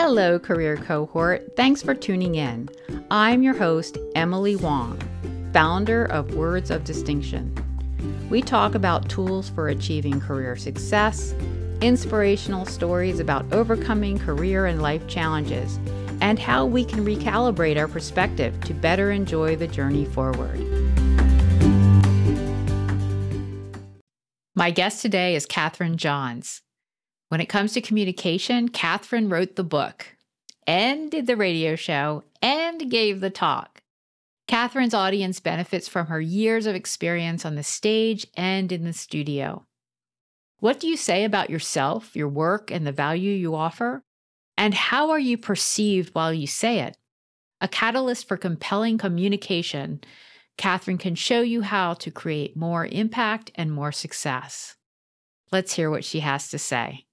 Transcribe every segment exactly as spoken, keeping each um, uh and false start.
Hello, career cohort. Thanks for tuning in. I'm your host, Emily Wong, founder of Words of Distinction. We talk about tools for achieving career success, inspirational stories about overcoming career and life challenges, and how we can recalibrate our perspective to better enjoy the journey forward. My guest today is Catherine Johns. When it comes to communication, Catherine wrote the book and did the radio show and gave the talk. Catherine's audience benefits from her years of experience on the stage and in the studio. What do you say about yourself, your work, and the value you offer? And how are you perceived while you say it? A catalyst for compelling communication, Catherine can show you how to create more impact and more success. Let's hear what she has to say.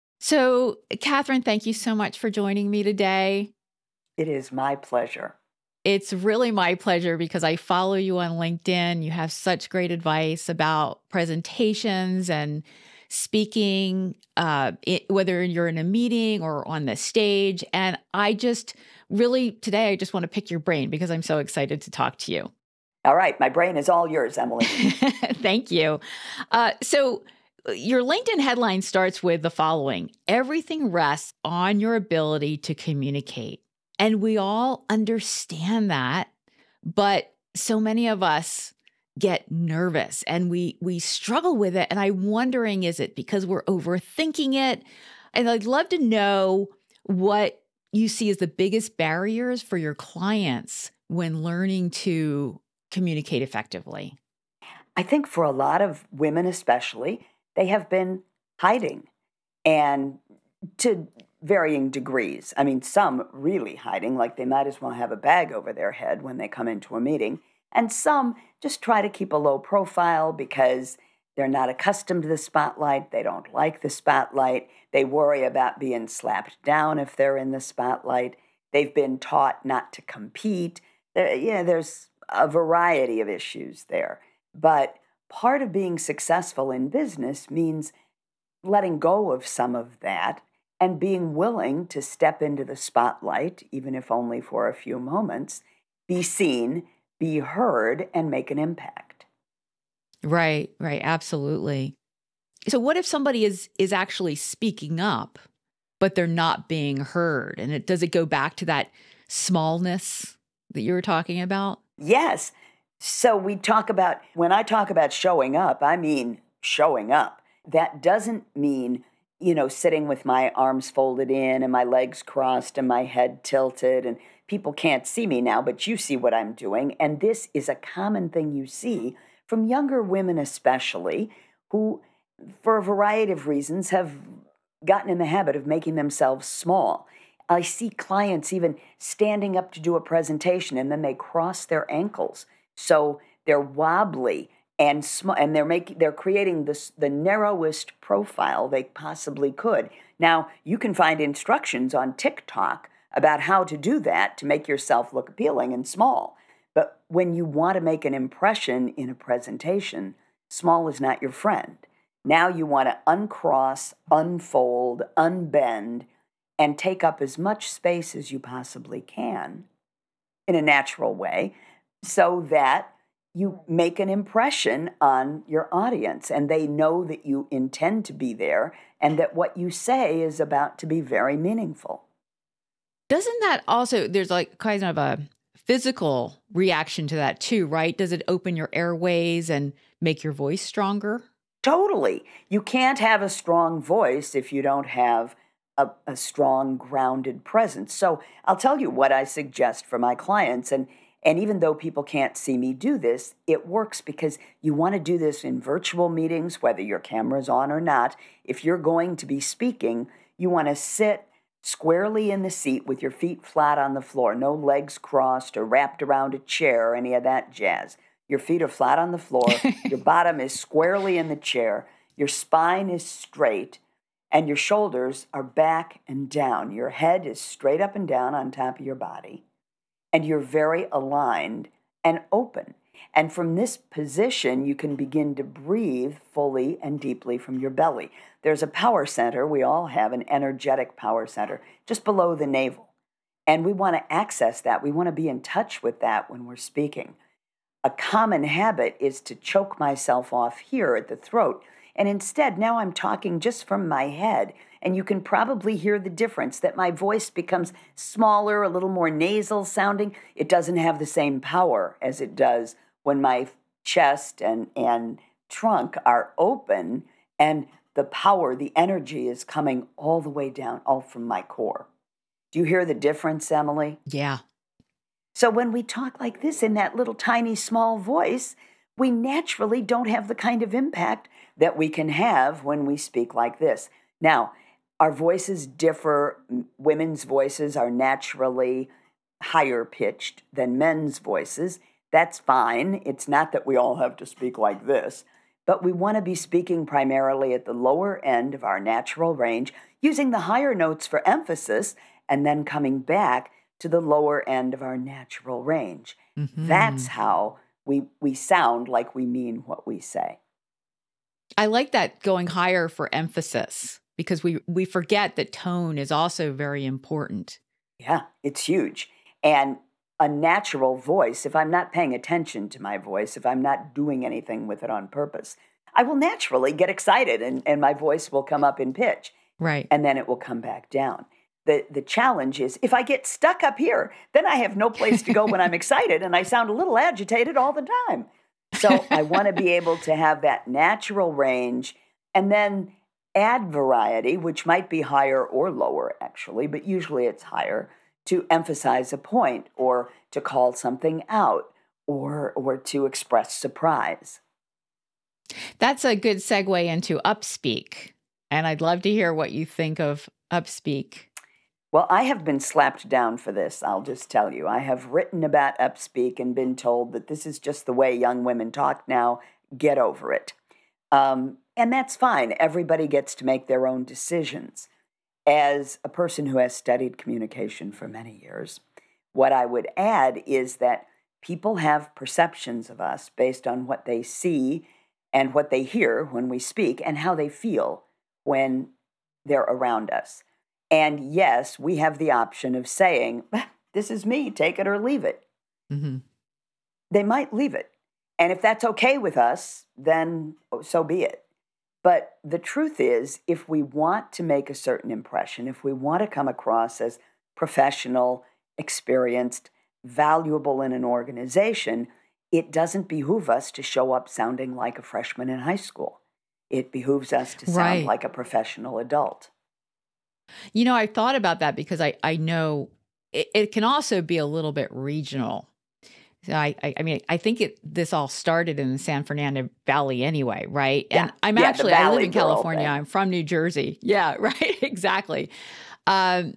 So, Catherine, thank you so much for joining me today. It is my pleasure. It's really my pleasure because I follow you on LinkedIn. You have such great advice about presentations and speaking, uh, it, whether you're in a meeting or on the stage. And I just really, today, I just want to pick your brain because I'm so excited to talk to you. All right. My brain is all yours, Emily. Thank you. Uh, so your LinkedIn headline starts with the following: everything rests on your ability to communicate. And we all understand that, but so many of us get nervous and we we struggle with it. And I'm wondering, is it because we're overthinking it? And I'd love to know what you see as the biggest barriers for your clients when learning to communicate effectively. I think for a lot of women especially, they have been hiding, and to varying degrees. I mean, some really hiding, like they might as well have a bag over their head when they come into a meeting. And some just try to keep a low profile because they're not accustomed to the spotlight. They don't like the spotlight. They worry about being slapped down if they're in the spotlight. They've been taught not to compete. There, yeah, there's a variety of issues there. But part of being successful in business means letting go of some of that and being willing to step into the spotlight, even if only for a few moments, be seen, be heard, and make an impact. Right, right, absolutely. So what if somebody is is actually speaking up, but they're not being heard? And it does it go back to that smallness that you were talking about? Yes. So we talk about, when I talk about showing up, I mean showing up. That doesn't mean, you know, sitting with my arms folded in and my legs crossed and my head tilted, and people can't see me now, but you see what I'm doing. And this is a common thing you see from younger women especially, who, for a variety of reasons, have gotten in the habit of making themselves small. I see clients even standing up to do a presentation and then they cross their ankles. So they're wobbly and sm- and they're making they're creating this the narrowest profile they possibly could. Now, you can find instructions on TikTok about how to do that to make yourself look appealing and small. But when you want to make an impression in a presentation, small is not your friend. Now you want to uncross, unfold, unbend, and take up as much space as you possibly can in a natural way so that you make an impression on your audience and they know that you intend to be there and that what you say is about to be very meaningful. Doesn't that also, there's like kind of a physical reaction to that too, right? Does it open your airways and make your voice stronger? Totally. You can't have a strong voice if you don't have a, a strong, grounded presence. So I'll tell you what I suggest for my clients. And, and even though people can't see me do this, it works because you want to do this in virtual meetings, whether your camera's on or not. If you're going to be speaking, you want to sit squarely in the seat with your feet flat on the floor, no legs crossed or wrapped around a chair or any of that jazz. Your feet are flat on the floor, your bottom is squarely in the chair, your spine is straight, and your shoulders are back and down. Your head is straight up and down on top of your body, and you're very aligned and open. And from this position, you can begin to breathe fully and deeply from your belly. There's a power center. We all have an energetic power center just below the navel. And we want to access that. We want to be in touch with that when we're speaking. A common habit is to choke myself off here at the throat. And instead, now I'm talking just from my head. And you can probably hear the difference that my voice becomes smaller, a little more nasal sounding. It doesn't have the same power as it does when my chest and, and trunk are open and the power, the energy is coming all the way down, all from my core. Do you hear the difference, Emily? Yeah. So when we talk like this in that little tiny small voice, we naturally don't have the kind of impact that we can have when we speak like this. Now, our voices differ. Women's voices are naturally higher pitched than men's voices. That's fine. It's not that we all have to speak like this, but we want to be speaking primarily at the lower end of our natural range, using the higher notes for emphasis, and then coming back to the lower end of our natural range. Mm-hmm. That's how we we sound like we mean what we say. I like that, going higher for emphasis, because we, we forget that tone is also very important. Yeah, it's huge. And a natural voice, if I'm not paying attention to my voice, if I'm not doing anything with it on purpose, I will naturally get excited and, and my voice will come up in pitch. Right. And then it will come back down. The, the challenge is if I get stuck up here, then I have no place to go when I'm excited and I sound a little agitated all the time. So I want to be able to have that natural range and then add variety, which might be higher or lower actually, but usually it's higher, to emphasize a point or to call something out or or to express surprise. That's a good segue into upspeak. And I'd love to hear what you think of upspeak. Well, I have been slapped down for this, I'll just tell you. I have written about upspeak and been told that this is just the way young women talk now. Get over it. Um, and that's fine. Everybody gets to make their own decisions. As a person who has studied communication for many years, what I would add is that people have perceptions of us based on what they see and what they hear when we speak and how they feel when they're around us. And yes, we have the option of saying, this is me, take it or leave it. Mm-hmm. They might leave it. And if that's okay with us, then so be it. But the truth is, if we want to make a certain impression, if we want to come across as professional, experienced, valuable in an organization, it doesn't behoove us to show up sounding like a freshman in high school. It behooves us to sound right. like a professional adult. You know, I thought about that because I, I know it, it can also be a little bit regional. So I, I, I mean, I think it, this all started in the San Fernando Valley anyway, right? Yeah. And I'm yeah, actually, I live in girl California. thing. I'm from New Jersey. Yeah, right. Exactly. Um,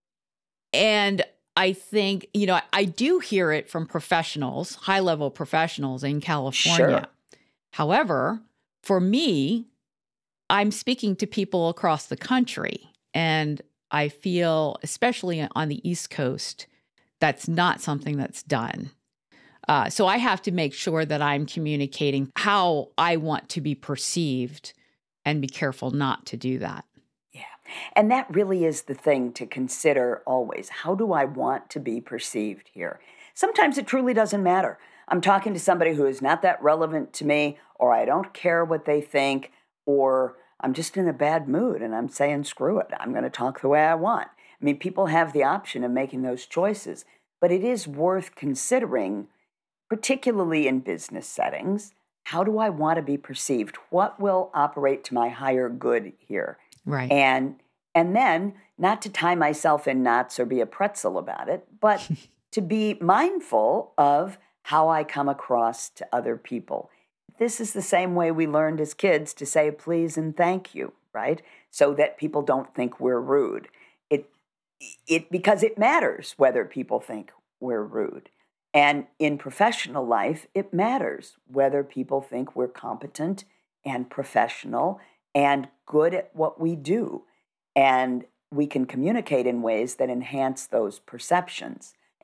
and I think, you know, I, I do hear it from professionals, high level professionals in California. Sure. However, for me, I'm speaking to people across the country. And I feel, especially on the East Coast, that's not something that's done. Uh, so I have to make sure that I'm communicating how I want to be perceived and be careful not to do that. Yeah. And that really is the thing to consider always. How do I want to be perceived here? Sometimes it truly doesn't matter. I'm talking to somebody who is not that relevant to me, or I don't care what they think, or I'm just in a bad mood and I'm saying, screw it, I'm going to talk the way I want. I mean, people have the option of making those choices, but it is worth considering, particularly in business settings, how do I want to be perceived? What will operate to my higher good here? Right. And and then not to tie myself in knots or be a pretzel about it, but to be mindful of how I come across to other people. This is the same way we learned as kids to say please and thank you, right? So that people don't think we're rude. It, it because it matters whether people think we're rude. And in professional life, it matters whether people think we're competent and professional and good at what we do. And we can communicate in ways that enhance those perceptions.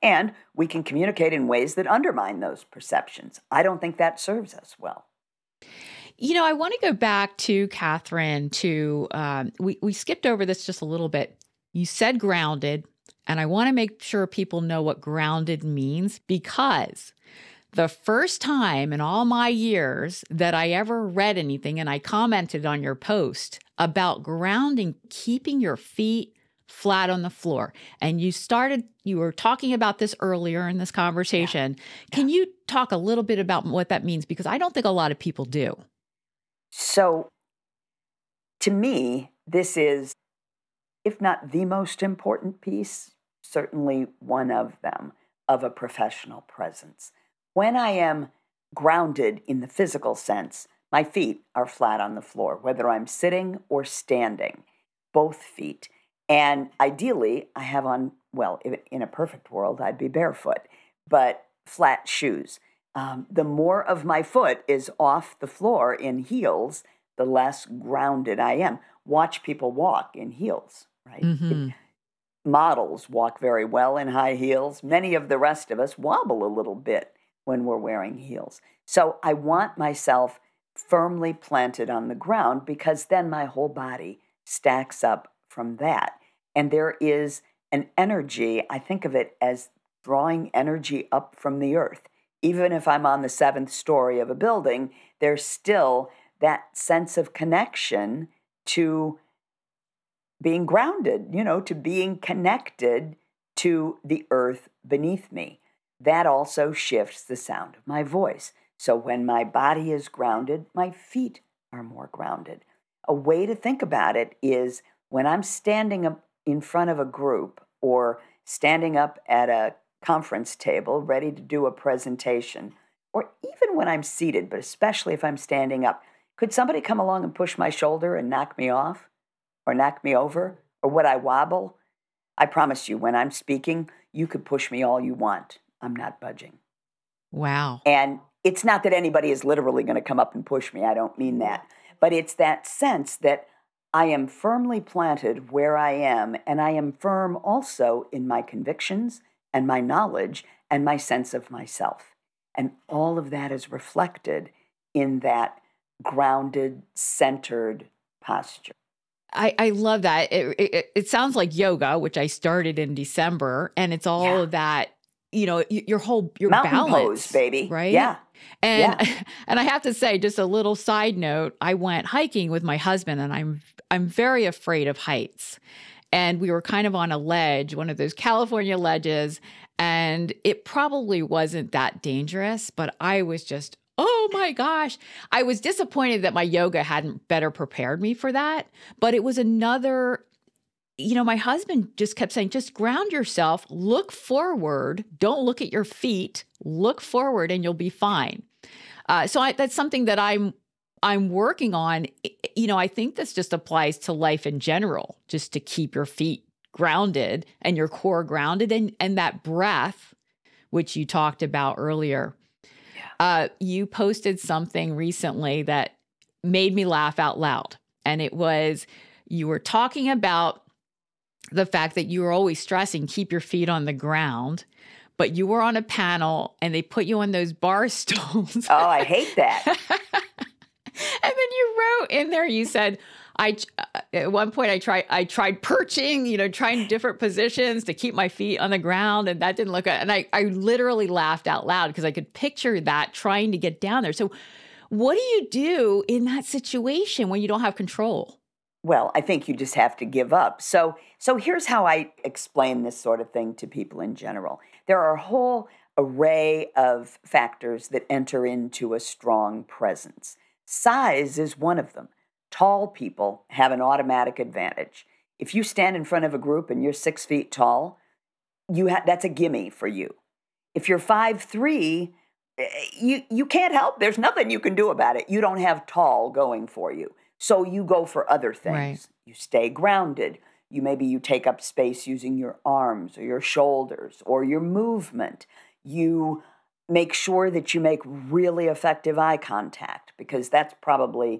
And we can communicate in ways that undermine those perceptions. I don't think that serves us well. You know, I want to go back to Catherine to, um, we, we skipped over this just a little bit. You said grounded, and I want to make sure people know what grounded means, because the first time in all my years that I ever read anything, and I commented on your post about grounding, keeping your feet flat on the floor. And you started, you were talking about this earlier in this conversation. Yeah. Can you talk a little bit about what that means? Because I don't think a lot of people do. So, to me, this is, if not the most important piece, certainly one of them, of a professional presence. When I am grounded in the physical sense, my feet are flat on the floor, whether I'm sitting or standing, both feet. And ideally, I have on, well, in a perfect world, I'd be barefoot, but flat shoes. Um, the more of my foot is off the floor in heels, the less grounded I am. Watch people walk in heels, right? Mm-hmm. It, models walk very well in high heels. Many of the rest of us wobble a little bit when we're wearing heels. So I want myself firmly planted on the ground, because then my whole body stacks up from that. And there is an energy, I think of it as drawing energy up from the earth. Even if I'm on the seventh story of a building, there's still that sense of connection to being grounded, you know, to being connected to the earth beneath me. That also shifts the sound of my voice. So when my body is grounded, my feet are more grounded. A way to think about it is when I'm standing up in front of a group or standing up at a conference table ready to do a presentation, or even when I'm seated, but especially if I'm standing up, could somebody come along and push my shoulder and knock me off or knock me over? Or would I wobble? I promise you, when I'm speaking, you could push me all you want. I'm not budging. Wow. And it's not that anybody is literally going to come up and push me. I don't mean that. But it's that sense that I am firmly planted where I am, and I am firm also in my convictions and my knowledge and my sense of myself. And all of that is reflected in that grounded, centered posture. I, I love that. It, it, it sounds like yoga, which I started in December, and it's all Yeah. of that, you know, your whole, your Mountain balance, pose, baby. right? Yeah. And, yeah. and I have to say, just a little side note, I went hiking with my husband, and I'm, I'm very afraid of heights. And we were kind of on a ledge, one of those California ledges, and it probably wasn't that dangerous, but I was just, oh my gosh. I was disappointed that my yoga hadn't better prepared me for that. But it was another, you know, my husband just kept saying, just ground yourself, look forward, don't look at your feet, look forward and you'll be fine. Uh, so I, that's something that I'm I'm working on. You know, I think this just applies to life in general, just to keep your feet grounded and your core grounded, and, and that breath, which you talked about earlier. Uh, you posted something recently that made me laugh out loud. And it was, you were talking about the fact that you were always stressing, keep your feet on the ground, but you were on a panel and they put you on those bar stools. Oh, I hate that. And then you wrote in there, you said, I, at one point I tried, I tried perching, you know, trying different positions to keep my feet on the ground, and that didn't look good. And I, I literally laughed out loud because I could picture that trying to get down there. So what do you do in that situation when you don't have control? Well, I think you just have to give up. So, so here's how I explain this sort of thing to people in general. There are a whole array of factors that enter into a strong presence. Size is one of them. Tall people have an automatic advantage. If you stand in front of a group and you're six feet tall, you ha- that's a gimme for you. If you're five three, you, you can't help. There's nothing you can do about it. You don't have tall going for you. So you go for other things. Right. You stay grounded. You maybe you take up space using your arms or your shoulders or your movement. You make sure that you make really effective eye contact, because that's probably,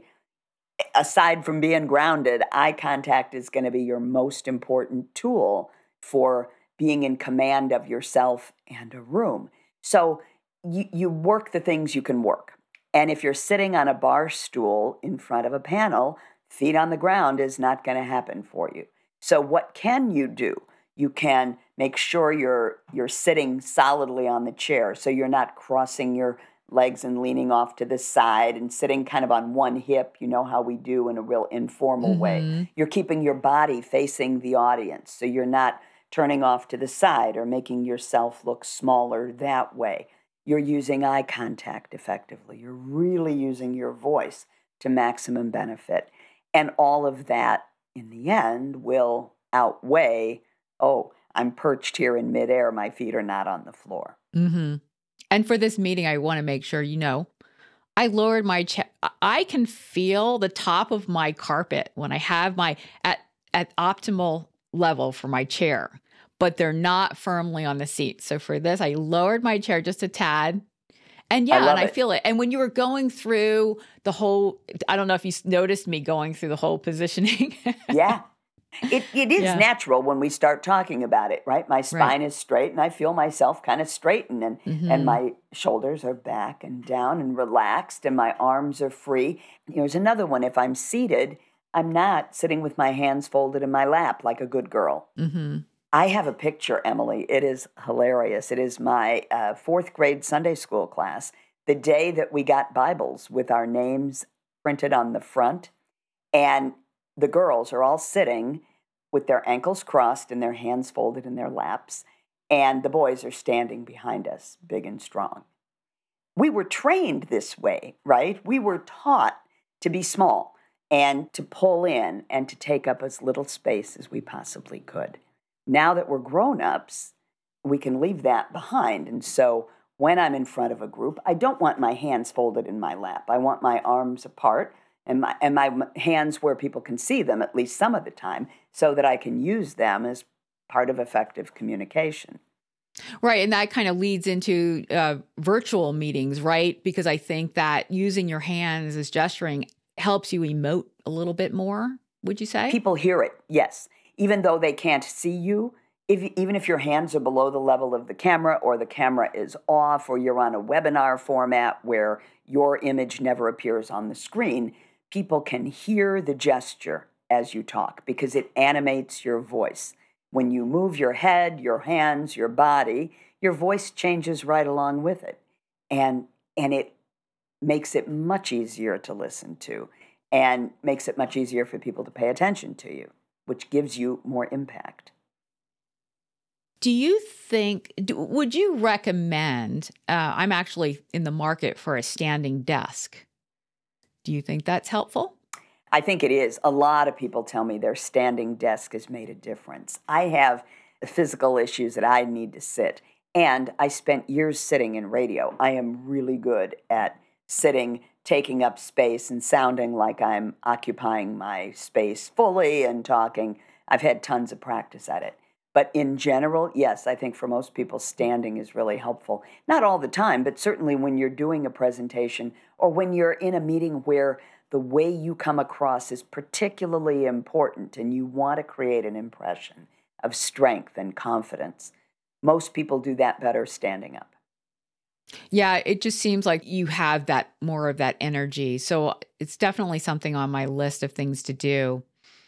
aside from being grounded, eye contact is going to be your most important tool for being in command of yourself and a room. So you, you work the things you can work. And if you're sitting on a bar stool in front of a panel, feet on the ground is not going to happen for you. So what can you do? You can make sure you're you're sitting solidly on the chair, so you're not crossing your legs and leaning off to the side and sitting kind of on one hip, you know how we do in a real informal Mm-hmm. way. You're keeping your body facing the audience, so you're not turning off to the side or making yourself look smaller that way. You're using eye contact effectively. You're really using your voice to maximum benefit. And all of that, in the end, will outweigh, oh, I'm perched here in midair, my feet are not on the floor. Mm-hmm. And for this meeting, I want to make sure you know, I lowered my chair. I can feel the top of my carpet when I have my at at optimal level for my chair, but they're not firmly on the seat. So for this, I lowered my chair just a tad. And yeah, I love and I it. feel it. And when you were going through the whole, I don't know if you s- noticed me going through the whole positioning. Yeah. It, it is Yeah. natural when we start talking about it, right? My spine is straight and I feel myself kind of straighten and, Mhm. and my shoulders are back and down and relaxed and my arms are free. Here's another one. If I'm seated, I'm not sitting with my hands folded in my lap like a good girl. Mm-hmm. I have a picture, Emily. It is hilarious. It is my uh, fourth grade Sunday school class, the day that we got Bibles with our names printed on the front. And the girls are all sitting with their ankles crossed and their hands folded in their laps. And the boys are standing behind us, big and strong. We were trained this way, right? We were taught to be small and to pull in and to take up as little space as we possibly could. Now that we're grown-ups, we can leave that behind. And so when I'm in front of a group, I don't want my hands folded in my lap. I want my arms apart and my, and my hands where people can see them at least some of the time so that I can use them as part of effective communication. Right. And that kind of leads into uh, virtual meetings, right? Because I think that using your hands as gesturing helps you emote a little bit more, would you say? People hear it, yes. Even though they can't see you, if, even if your hands are below the level of the camera or the camera is off or you're on a webinar format where your image never appears on the screen, people can hear the gesture as you talk because it animates your voice. When you move your head, your hands, your body, your voice changes right along with it. And, and it makes it much easier to listen to and makes it much easier for people to pay attention to you, which gives you more impact. Do you think, do, would you recommend, uh, I'm actually in the market for a standing desk. Do you think that's helpful? I think it is. A lot of people tell me their standing desk has made a difference. I have physical issues that I need to sit, and I spent years sitting in radio. I am really good at sitting, taking up space, and sounding like I'm occupying my space fully and talking. I've had tons of practice at it. But in general, yes, I think for most people, standing is really helpful. Not all the time, but certainly when you're doing a presentation or when you're in a meeting where the way you come across is particularly important and you want to create an impression of strength and confidence. Most people do that better standing up. Yeah, it just seems like you have that more of that energy. So it's definitely something on my list of things to do.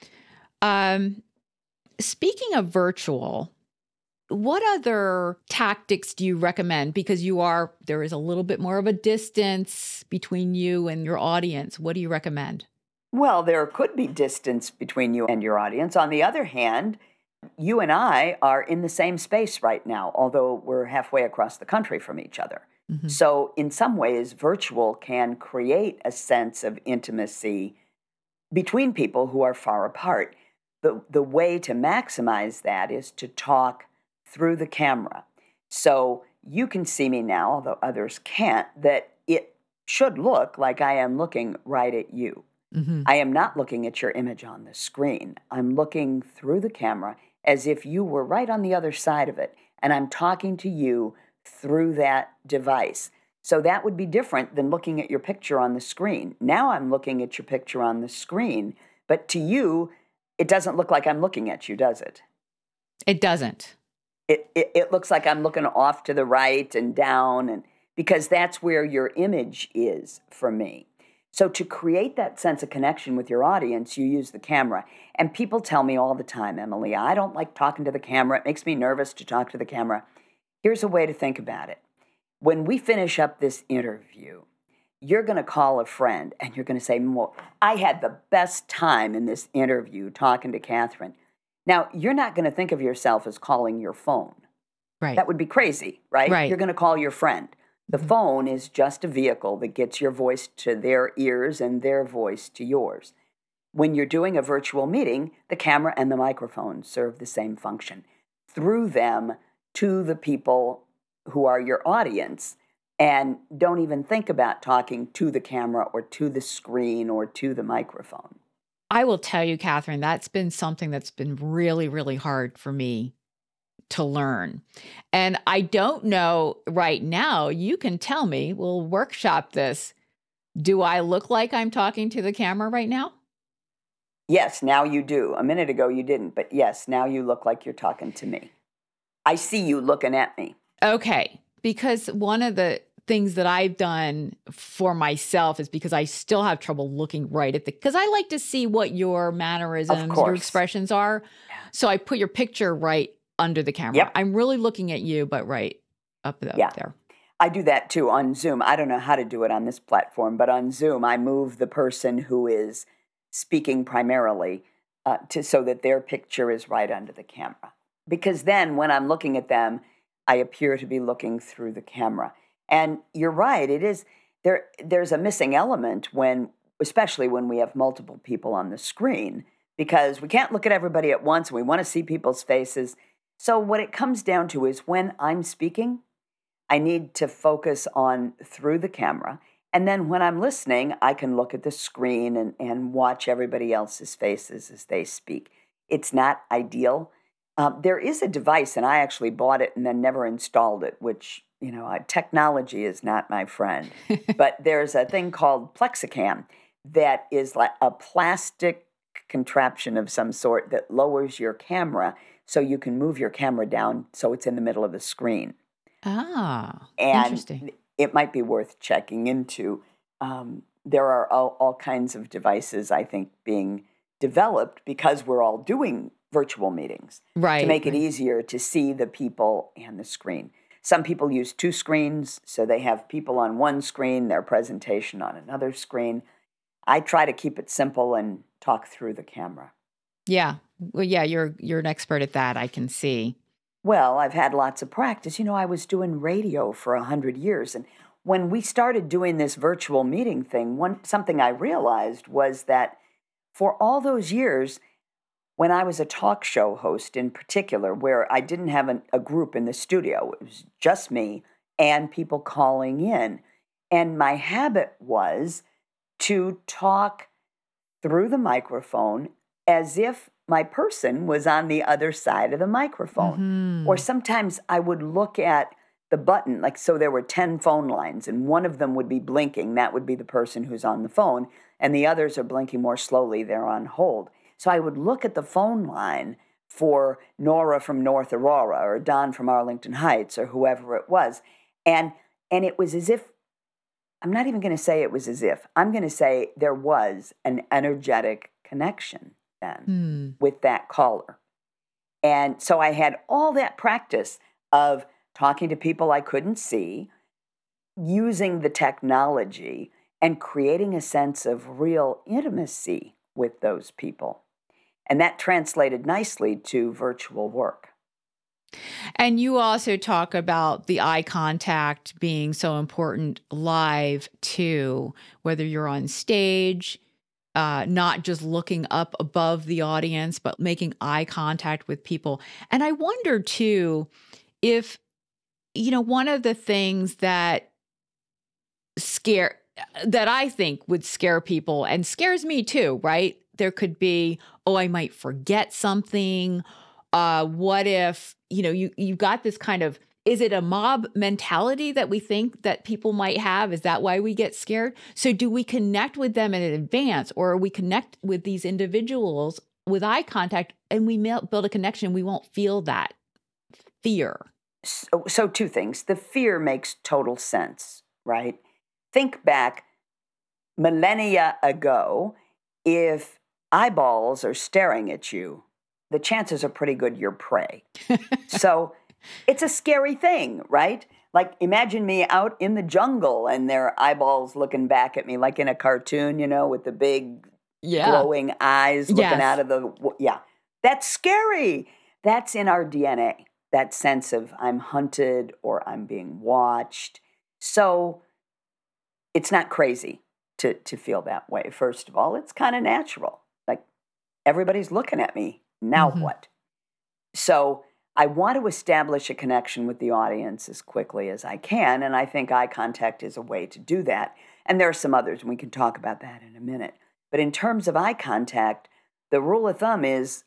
Um, speaking of virtual, what other tactics do you recommend? Because you are, there is a little bit more of a distance between you and your audience. What do you recommend? Well, there could be distance between you and your audience. On the other hand, you and I are in the same space right now, although we're halfway across the country from each other. Mm-hmm. So in some ways, virtual can create a sense of intimacy between people who are far apart. The, the way to maximize that is to talk through the camera. So you can see me now, although others can't, that it should look like I am looking right at you. Mm-hmm. I am not looking at your image on the screen. I'm looking through the camera as if you were right on the other side of it, and I'm talking to you through that device. So that would be different than looking at your picture on the screen. Now I'm looking at your picture on the screen, but to you, it doesn't look like I'm looking at you, does it? It doesn't. It, it, it looks like I'm looking off to the right and down, and because that's where your image is for me. So to create that sense of connection with your audience, you use the camera. And people tell me all the time, Emily, I don't like talking to the camera. It makes me nervous to talk to the camera. Here's a way to think about it. When we finish up this interview, you're going to call a friend and you're going to say, well, I had the best time in this interview talking to Catherine. Now, you're not going to think of yourself as calling your phone. Right. That would be crazy, right? Right. You're going to call your friend. The phone is just a vehicle that gets your voice to their ears and their voice to yours. When you're doing a virtual meeting, the camera and the microphone serve the same function. Through them to the people who are your audience, and don't even think about talking to the camera or to the screen or to the microphone. I will tell you, Catherine, that's been something that's been really, really hard for me to learn. And I don't know right now, you can tell me, we'll workshop this. Do I look like I'm talking to the camera right now? Yes, now you do. A minute ago you didn't, but yes, now you look like you're talking to me. I see you looking at me. Okay, because one of the things that I've done for myself is because I still have trouble looking right at the, because I like to see what your mannerisms, your expressions are. Yeah. So I put your picture right under the camera. Yep. I'm really looking at you, but right up, up yeah. there. I do that too on Zoom. I don't know how to do it on this platform, but on Zoom, I move the person who is speaking primarily uh, to so that their picture is right under the camera. Because then when I'm looking at them, I appear to be looking through the camera. And you're right, it is there. There's a missing element when, especially when we have multiple people on the screen, because we can't look at everybody at once. And we want to see people's faces. So what it comes down to is when I'm speaking, I need to focus on through the camera. And then when I'm listening, I can look at the screen and, and watch everybody else's faces as they speak. It's not ideal. Um, there is a device, and I actually bought it and then never installed it, which, you know, uh, technology is not my friend. But there's a thing called Plexicam that is like a plastic contraption of some sort that lowers your camera so you can move your camera down so it's in the middle of the screen. Ah, and interesting. It might be worth checking into. Um, there are all, all kinds of devices, I think, being developed because we're all doing virtual meetings right, to make it right. easier to see the people and the screen. Some people use two screens, so they have people on one screen, their presentation on another screen. I try to keep it simple and talk through the camera. Yeah. Well, yeah, you're you're an expert at that, I can see. Well, I've had lots of practice. You know, I was doing radio for a hundred years, and when we started doing this virtual meeting thing, one something I realized was that for all those years, when I was a talk show host in particular, where I didn't have an, a group in the studio, it was just me and people calling in, and my habit was to talk through the microphone as if my person was on the other side of the microphone. Mm-hmm. Or sometimes I would look at the button, like, so there were ten phone lines, and one of them would be blinking. That would be the person who's on the phone, and the others are blinking more slowly. They're on hold. So I would look at the phone line for Nora from North Aurora or Don from Arlington Heights or whoever it was. And, and it was as if, I'm not even going to say it was as if, I'm going to say there was an energetic connection then Hmm. with that caller. And so I had all that practice of talking to people I couldn't see, using the technology, and creating a sense of real intimacy with those people. And that translated nicely to virtual work. And you also talk about the eye contact being so important live too, whether you're on stage, uh, not just looking up above the audience, but making eye contact with people. And I wonder too, if, you know, one of the things that scare, that I think would scare people and scares me too, right? There could be, oh, I might forget something. Uh, what if, you know, you, you've got this kind of, is it a mob mentality that we think that people might have? Is that why we get scared? So do we connect with them in advance, or we connect with these individuals with eye contact and we build a connection? We won't feel that fear? So, so two things. The fear makes total sense, right? Think back millennia ago, if eyeballs are staring at you, the chances are pretty good you're prey. So it's a scary thing, right? Like imagine me out in the jungle and their eyeballs looking back at me like in a cartoon, you know, with the big Yeah. glowing eyes looking Yes. out of the, yeah, that's scary. That's in our D N A, that sense of I'm hunted or I'm being watched. So it's not crazy to, to feel that way. First of all, it's kind of natural. Like everybody's looking at me. Now Mhm. what? So I want to establish a connection with the audience as quickly as I can, and I think eye contact is a way to do that. And there are some others, and we can talk about that in a minute. But in terms of eye contact, the rule of thumb is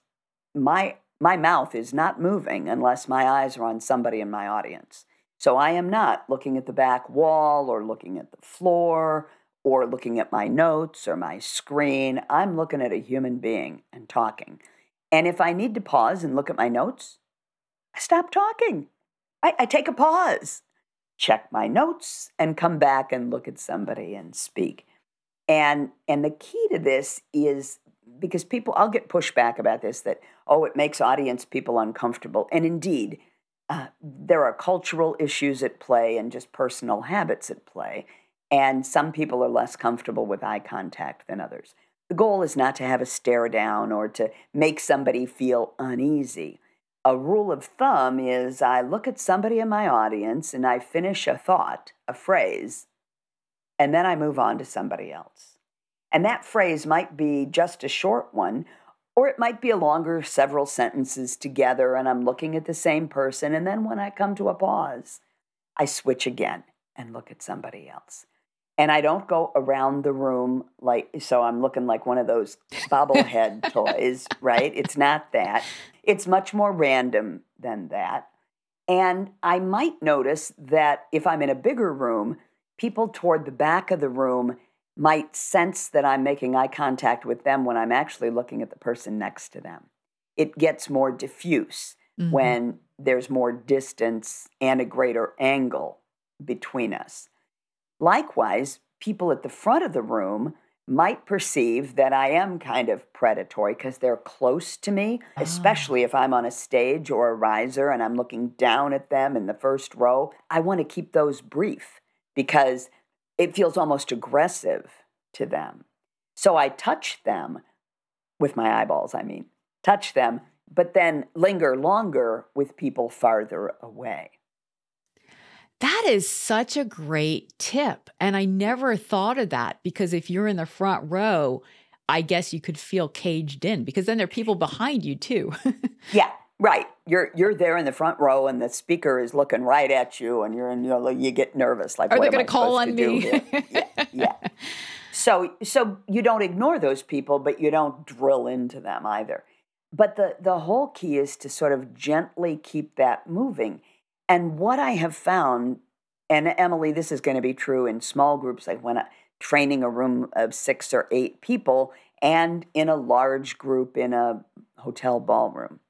my my mouth is not moving unless my eyes are on somebody in my audience. So I am not looking at the back wall or looking at the floor or looking at my notes or my screen. I'm looking at a human being and talking. And if I need to pause and look at my notes, I stop talking. I, I take a pause, check my notes, and come back and look at somebody and speak. And and the key to this is because people, I'll get pushback about this, that, oh, it makes audience people uncomfortable. And indeed, uh, there are cultural issues at play and just personal habits at play. And some people are less comfortable with eye contact than others. The goal is not to have a stare down or to make somebody feel uneasy. A rule of thumb is I look at somebody in my audience and I finish a thought, a phrase, and then I move on to somebody else. And that phrase might be just a short one, or it might be a longer several sentences together and I'm looking at the same person. And then when I come to a pause, I switch again and look at somebody else. And I don't go around the room like, so I'm looking like one of those bobblehead toys, right? It's not that. It's much more random than that. And I might notice that if I'm in a bigger room, people toward the back of the room might sense that I'm making eye contact with them when I'm actually looking at the person next to them. It gets more diffuse Mhm. when there's more distance and a greater angle between us. Likewise, people at the front of the room might perceive that I am kind of predatory because they're close to me, Ah. especially if I'm on a stage or a riser and I'm looking down at them in the first row. I want to keep those brief because it feels almost aggressive to them. So I touch them with my eyeballs, I mean, touch them, but then linger longer with people farther away. That is such a great tip. And I never thought of that because if you're in the front row, I guess you could feel caged in because then there are people behind you too. Yeah, right. You're you're there in the front row and the speaker is looking right at you and you're in, you know, you get nervous like, Are what they am going I to call supposed on to do me? here? Yeah, yeah. So so you don't ignore those people, but you don't drill into them either. But the the whole key is to sort of gently keep that moving. And what I have found, and Emily, this is going to be true in small groups, like when I'm training a room of six or eight people and in a large group in a hotel ballroom.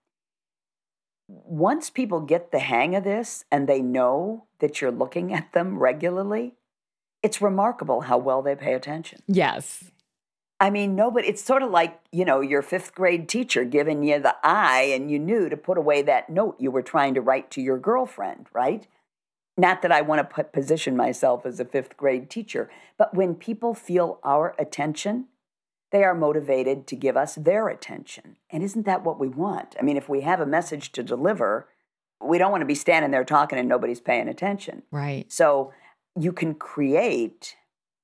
Once people get the hang of this and they know that you're looking at them regularly, it's remarkable how well they pay attention. Yes. I mean, nobody, it's sort of like, you know, your fifth grade teacher giving you the eye and you knew to put away that note you were trying to write to your girlfriend, right? Not that I want to put, position myself as a fifth grade teacher, but when people feel our attention, they are motivated to give us their attention. And isn't that what we want? I mean, if we have a message to deliver, we don't want to be standing there talking and nobody's paying attention. Right. So you can create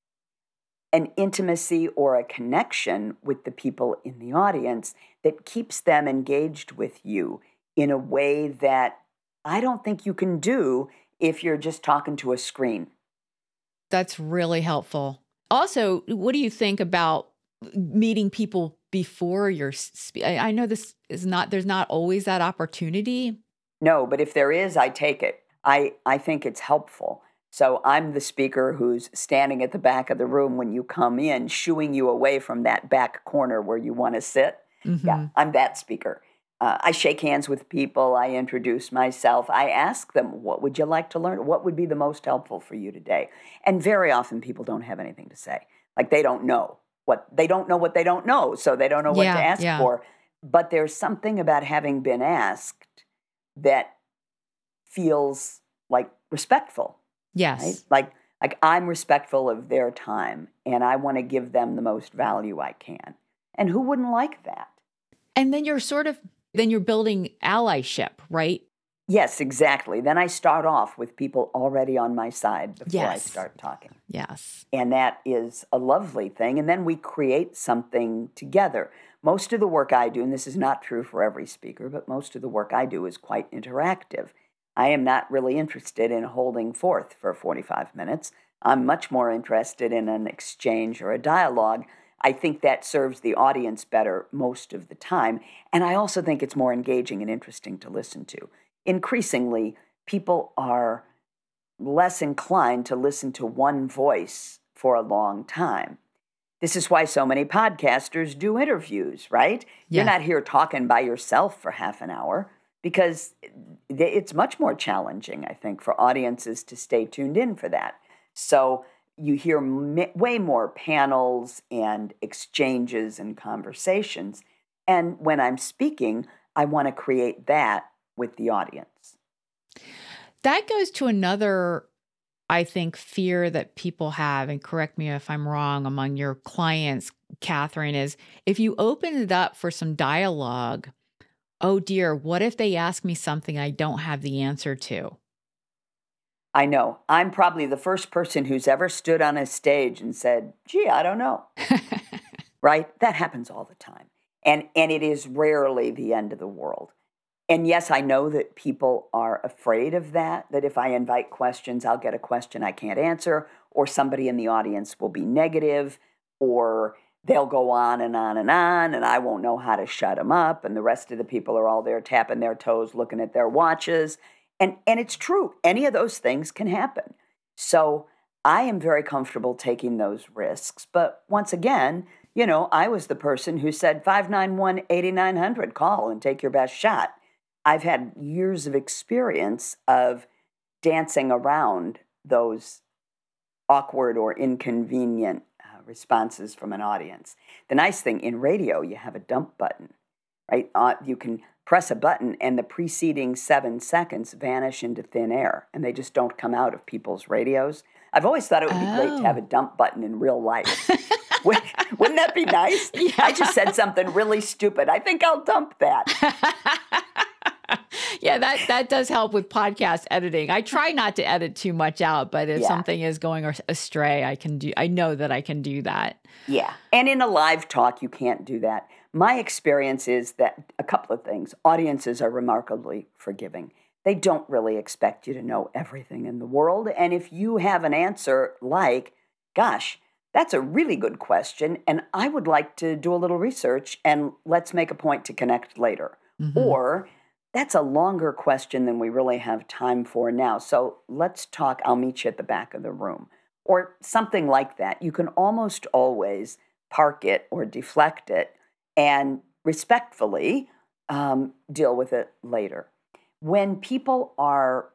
an intimacy or a connection with the people in the audience that keeps them engaged with you in a way that I don't think you can do if you're just talking to a screen. That's really helpful. Also, what do you think about meeting people before your spe- I I know this is not, there's not always that opportunity. No, but if there is, I take it. I, I think it's helpful. So I'm the speaker who's standing at the back of the room when you come in, shooing you away from that back corner where you want to sit. Mhm. Yeah, I'm that speaker. Uh, I shake hands with people. I introduce myself. I ask them, what would you like to learn? What would be the most helpful for you today? And very often people don't have anything to say. Like they don't know what they don't know what they don't know. So they don't know what to Yeah, ask yeah. for. But there's something about having been asked that feels like respectful, right? Yes. Like, like I'm respectful of their time and I want to give them the most value I can. And who wouldn't like that? And then you're sort of, then you're building allyship, right? Yes, exactly. Then I start off with people already on my side before I Yes. start talking. Yes. And that is a lovely thing. And then we create something together. Most of the work I do, and this is not true for every speaker, but most of the work I do is quite interactive. I am not really interested in holding forth for forty-five minutes. I'm much more interested in an exchange or a dialogue. I think that serves the audience better most of the time. And I also think it's more engaging and interesting to listen to. Increasingly, people are less inclined to listen to one voice for a long time. This is why so many podcasters do interviews, right? You're Yes. not here talking by yourself for half an hour because it's much more challenging, I think, for audiences to stay tuned in for that. So you hear m- way more panels and exchanges and conversations. And when I'm speaking, I want to create that with the audience. That goes to another, I think, fear that people have, and correct me if I'm wrong, among your clients, Catherine, is if you open it up for some dialogue, oh dear, what if they ask me something I don't have the answer to? I know. I'm probably the first person who's ever stood on a stage and said, gee, I don't know. Right? That happens all the time. And, and it is rarely the end of the world. And yes, I know that people are afraid of that, that if I invite questions, I'll get a question I can't answer, or somebody in the audience will be negative, or they'll go on and on and on, and I won't know how to shut them up, and the rest of the people are all there tapping their toes, looking at their watches. And, and it's true. Any of those things can happen. So I am very comfortable taking those risks. But once again, you know, I was the person who said five nine one, eight nine hundred, call and take your best shot. I've had years of experience of dancing around those awkward or inconvenient uh, responses from an audience. The nice thing in radio, you have a dump button, right? Uh, you can press a button and the preceding seven seconds vanish into thin air and they just don't come out of people's radios. I've always thought it would be great to have a dump button in real life. Wouldn't that be nice? Yeah. I just said something really stupid. I think I'll dump that. Yeah, that, that does help with podcast editing. I try not to edit too much out, but if Yeah. something is going astray, I can do, I know that I can do that. Yeah. And in a live talk, you can't do that. My experience is that a couple of things. Audiences are remarkably forgiving. They don't really expect you to know everything in the world. And if you have an answer like, gosh, that's a really good question, and I would like to do a little research, and let's make a point to connect later. Mm-hmm. Or, that's a longer question than we really have time for now, so let's talk, I'll meet you at the back of the room. Or something like that. You can almost always park it or deflect it and respectfully um, deal with it later. When people are,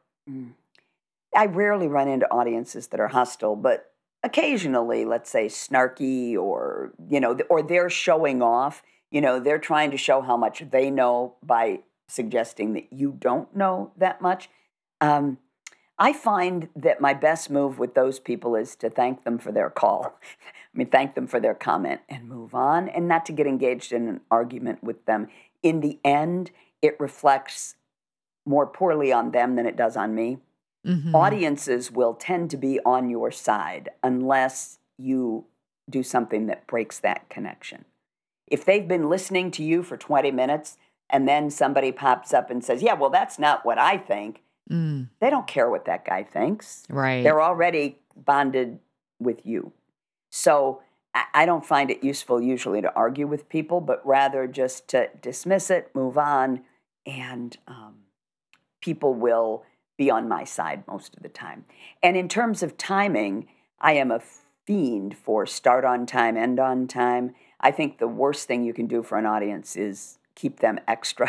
I rarely run into audiences that are hostile, but occasionally, let's say snarky or, you know, or they're showing off, you know, they're trying to show how much they know by suggesting that you don't know that much. Um, I find that my best move with those people is to thank them for their call. I mean, thank them for their comment and move on, and not to get engaged in an argument with them. In the end, it reflects more poorly on them than it does on me. Mm-hmm. Audiences will tend to be on your side unless you do something that breaks that connection. If they've been listening to you for twenty minutes and then somebody pops up and says, yeah, well, that's not what I think, mm. they don't care what that guy thinks. Right. They're already bonded with you. So I don't find it useful usually to argue with people, but rather just to dismiss it, move on, and um, people will be on my side most of the time. And in terms of timing, I am a fiend for start on time, end on time. I think the worst thing you can do for an audience is keep them extra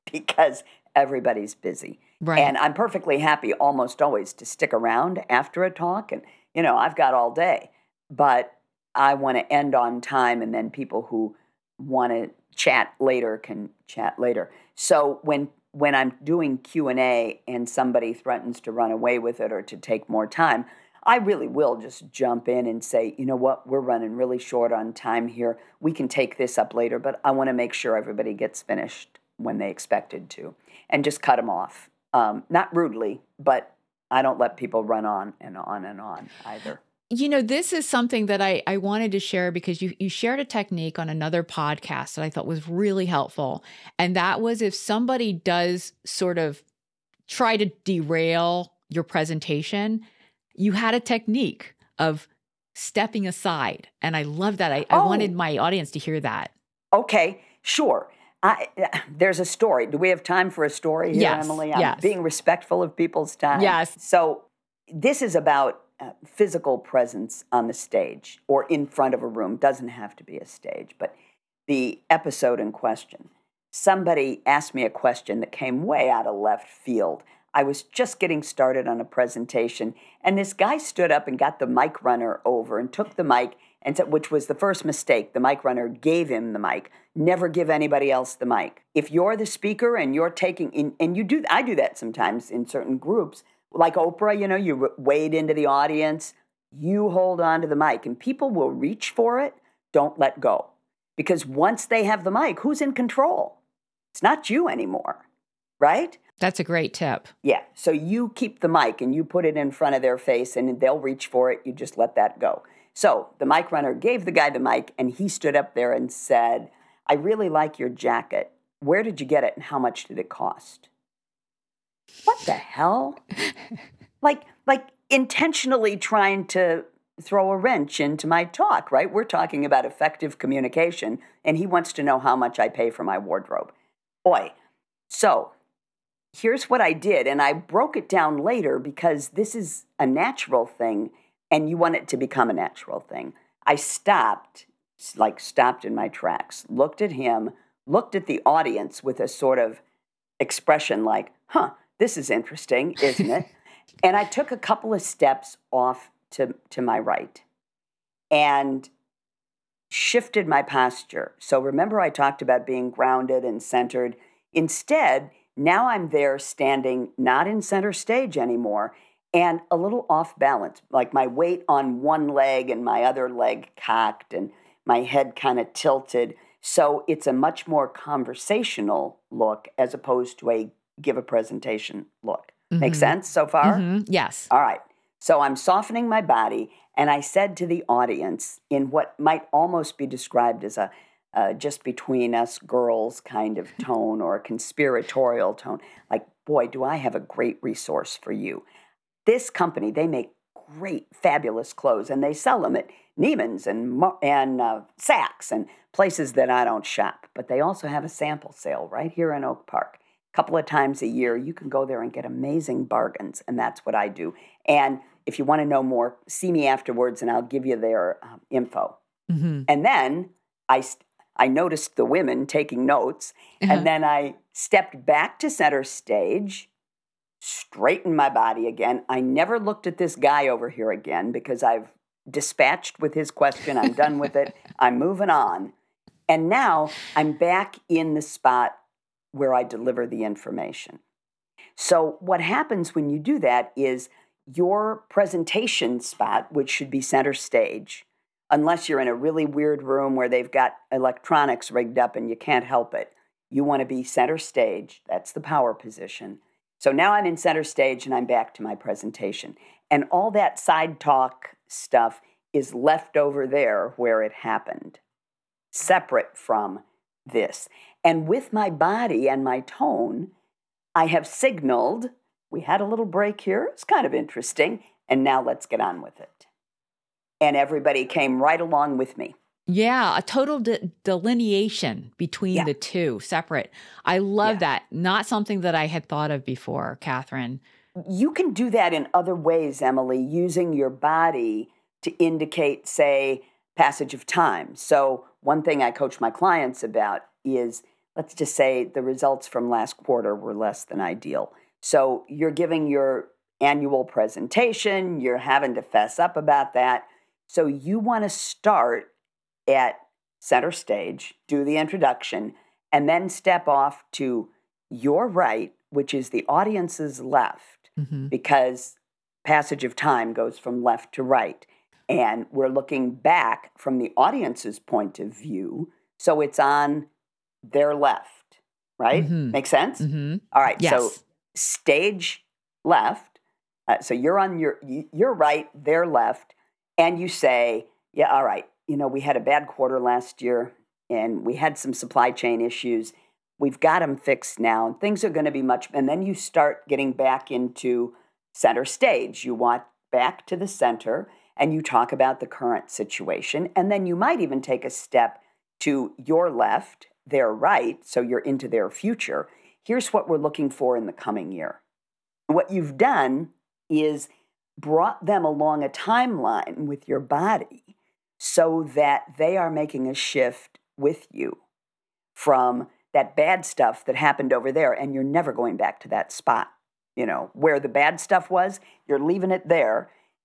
because everybody's busy. Right. And I'm perfectly happy almost always to stick around after a talk. And, you know, I've got all day. But I want to end on time, and then people who want to chat later can chat later. So when when I'm doing Q and A and somebody threatens to run away with it or to take more time, I really will just jump in and say, you know what, we're running really short on time here. We can take this up later, but I want to make sure everybody gets finished when they expected to, and just cut them off. Um, not rudely, but I don't let people run on and on and on either. You know, this is something that I, I wanted to share because you, you shared a technique on another podcast that I thought was really helpful. And that was if somebody does sort of try to derail your presentation, you had a technique of stepping aside. And I love that. I, Oh. I wanted my audience to hear that. Okay, sure. I, there's a story. Do we have time for a story here, Yes, Emily? I'm yes. being respectful of people's time. Yes. So this is about uh, physical presence on the stage or in front of a room. Doesn't have to be a stage, but the episode in question. Somebody asked me a question that came way out of left field. I was just getting started on a presentation, and this guy stood up and got the mic runner over and took the mic, and said, which was the first mistake. The mic runner gave him the mic. Never give anybody else the mic. If you're the speaker and you're taking, in, and you do, I do that sometimes in certain groups, like Oprah, you know, you wade into the audience, you hold on to the mic, and people will reach for it. Don't let go. Because once they have the mic, who's in control? It's not you anymore, right? That's a great tip. Yeah. So you keep the mic and you put it in front of their face and they'll reach for it. You just let that go. So the mic runner gave the guy the mic and he stood up there and said, I really like your jacket. Where did you get it and how much did it cost? What the hell? like, like intentionally trying to throw a wrench into my talk, right? We're talking about effective communication and he wants to know how much I pay for my wardrobe. Boy. So here's what I did, and I broke it down later because this is a natural thing, and you want it to become a natural thing. I stopped, like stopped in my tracks, looked at him, looked at the audience with a sort of expression like, huh, this is interesting, isn't it? And I took a couple of steps off to, to my right and shifted my posture. So remember I talked about being grounded and centered. Instead, now I'm there standing not in center stage anymore and a little off balance, like my weight on one leg and my other leg cocked and my head kind of tilted. So it's a much more conversational look as opposed to a give a presentation look. Mm-hmm. Make sense so far? Mm-hmm. Yes. All right. So I'm softening my body, and I said to the audience in what might almost be described as a uh, just between us girls kind of tone or a conspiratorial tone, like, boy, do I have a great resource for you. This company, they make great, fabulous clothes, and they sell them at Neiman's and, and uh, Saks and places that I don't shop. But they also have a sample sale right here in Oak Park. A couple of times a year, you can go there and get amazing bargains, and that's what I do. And if you want to know more, see me afterwards, and I'll give you their um, info. Mm-hmm. And then I, I noticed the women taking notes, uh-huh. and then I stepped back to center stage, straightened my body again. I never looked at this guy over here again because I've dispatched with his question. I'm done with it. I'm moving on. And now I'm back in the spot where I deliver the information. So what happens when you do that is your presentation spot, which should be center stage, unless you're in a really weird room where they've got electronics rigged up and you can't help it, you want to be center stage. That's the power position. So now I'm in center stage and I'm back to my presentation. And all that side talk stuff is left over there where it happened, separate from this. And with my body and my tone, I have signaled, we had a little break here, it's kind of interesting, and now let's get on with it. And everybody came right along with me. Yeah, a total de- delineation between yeah. the two, separate. I love yeah. that. Not something that I had thought of before, Catherine. You can do that in other ways, Emily, using your body to indicate, say, passage of time. So one thing I coach my clients about is let's just say the results from last quarter were less than ideal. So you're giving your annual presentation, you're having to fess up about that. So you want to start at center stage, do the introduction, and then step off to your right, which is the audience's left, mm-hmm. because passage of time goes from left to right. And we're looking back from the audience's point of view. So it's on their left, right? Mm-hmm. Make sense? Mm-hmm. All right. Yes. So stage left. Uh, so you're on your, you're right, they're left. And you say, yeah, all right, you know, we had a bad quarter last year and we had some supply chain issues. We've got them fixed now and things are going to be much, and then you start getting back into center stage. You walk back to the center and you talk about the current situation. And then you might even take a step to your left, their right, so you're into their future. Here's what we're looking for in the coming year. What you've done is brought them along a timeline with your body so that they are making a shift with you from that bad stuff that happened over there, and you're never going back to that spot. You know, where the bad stuff was, you're leaving it there.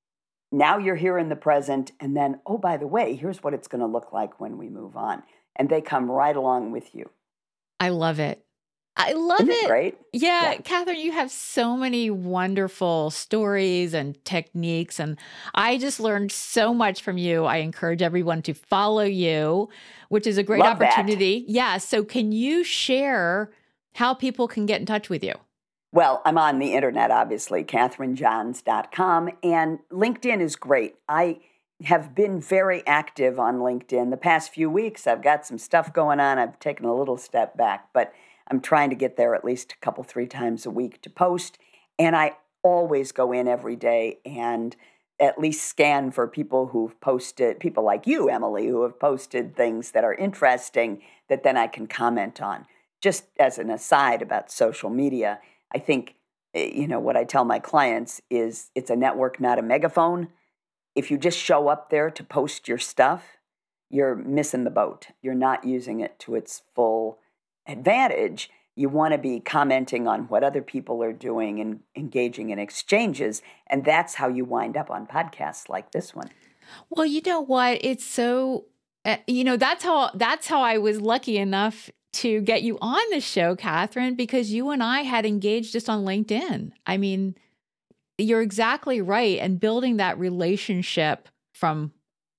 Now you're here in the present, and then, oh, by the way, here's what it's going to look like when we move on. And they come right along with you. I love it. I love Isn't it. it great? Yeah, Yeah. Catherine, you have so many wonderful stories and techniques, and I just learned so much from you. I encourage everyone to follow you, which is a great Love opportunity. That. Yeah, so can you share how people can get in touch with you? Well, I'm on the internet, obviously, Catherine Johns dot com, and LinkedIn is great. I have been very active on LinkedIn. The past few weeks, I've got some stuff going on. I've taken a little step back, but I'm trying to get there at least a couple, three times a week to post. And I always go in every day and at least scan for people who've posted, people like you, Emily, who have posted things that are interesting that then I can comment on. Just as an aside about social media, I think, you know, what I tell my clients is it's a network, not a megaphone. If you just show up there to post your stuff, you're missing the boat. You're not using it to its full advantage. You want to be commenting on what other people are doing and engaging in exchanges. And that's how you wind up on podcasts like this one. Well, you know what? It's so, uh, you know, that's how, that's how I was lucky enough to get you on the show, Catherine, because you and I had engaged just on LinkedIn. I mean, you're exactly right. And building that relationship from,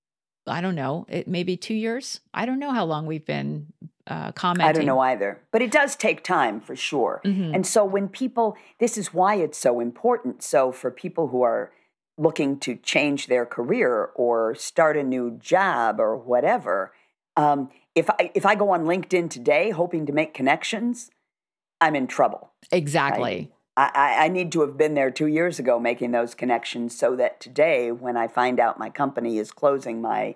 I don't know, it maybe two years. I don't know how long we've been uh, commenting. I don't know either, but it does take time for sure. Mm-hmm. And so when people, this is why it's so important. So for people who are looking to change their career or start a new job or whatever, um, if I if I go on LinkedIn today hoping to make connections, I'm in trouble. Exactly. Right? I, I need to have been there two years ago making those connections so that today, when I find out my company is closing my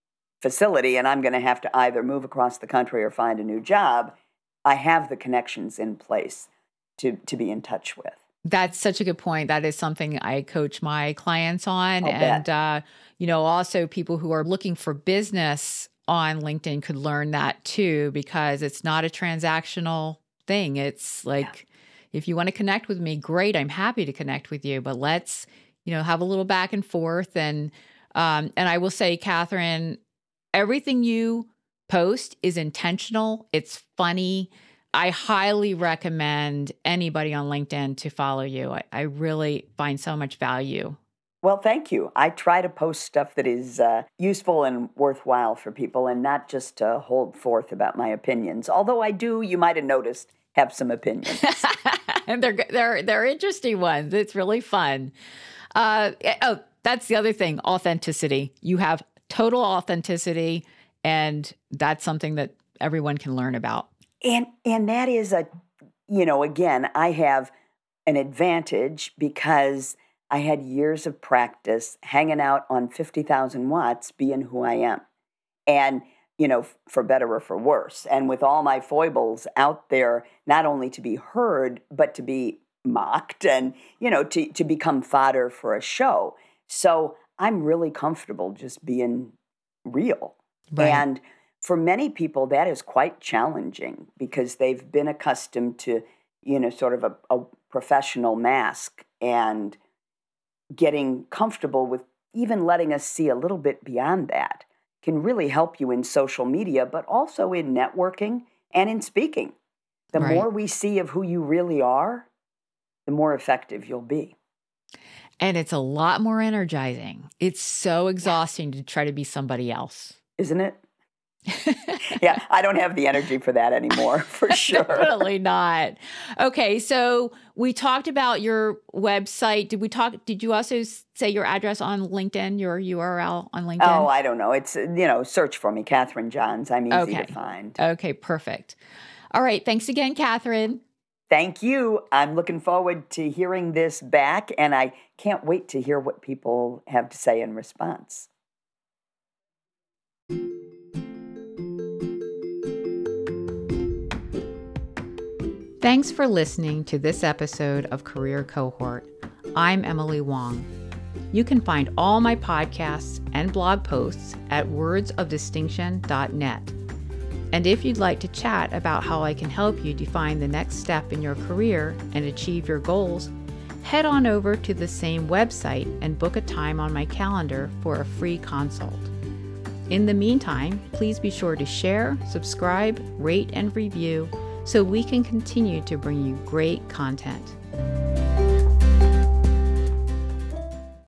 facility and I'm going to have to either move across the country or find a new job, I have the connections in place to, to be in touch with. That's such a good point. That is something I coach my clients on. I'll and, uh, you know, also people who are looking for business on LinkedIn could learn that too, because it's not a transactional thing. It's like, yeah. If you want to connect with me, great. I'm happy to connect with you, but let's, you know, have a little back and forth. And, um, and I will say, Catherine, everything you post is intentional. It's funny. I highly recommend anybody on LinkedIn to follow you. I, I really find so much value. Well, thank you. I try to post stuff that is uh, useful and worthwhile for people and not just to hold forth about my opinions. Although I do, you might have noticed, have some opinions. And they're, they're, they're interesting ones. It's really fun. Uh, oh, that's the other thing, authenticity. You have total authenticity, and that's something that everyone can learn about. And and that is a, you know, again, I have an advantage because I had years of practice hanging out on fifty thousand watts being who I am. And, you know, for better or for worse. And with all my foibles out there, not only to be heard, but to be mocked and, you know, to, to become fodder for a show. So I'm really comfortable just being real. Right. And for many people, that is quite challenging because they've been accustomed to, you know, sort of a, a professional mask, and getting comfortable with even letting us see a little bit beyond that can really help you in social media, but also in networking and in speaking. The Right. more we see of who you really are, the more effective you'll be. And it's a lot more energizing. It's so exhausting to try to be somebody else. Isn't it? Yeah, I don't have the energy for that anymore, for sure. Definitely not. Okay, so we talked about your website. Did we talk? Did you also say your address on LinkedIn, your U R L on LinkedIn? Oh, I don't know. It's, you know, search for me, Catherine Johns. I'm easy Okay. to find. Okay, perfect. All right, thanks again, Catherine. Thank you. I'm looking forward to hearing this back, and I can't wait to hear what people have to say in response. Thanks for listening to this episode of Career Cohort. I'm Emily Wong. You can find all my podcasts and blog posts at words of distinction dot net. And if you'd like to chat about how I can help you define the next step in your career and achieve your goals, head on over to the same website and book a time on my calendar for a free consult. In the meantime, please be sure to share, subscribe, rate, and review so we can continue to bring you great content.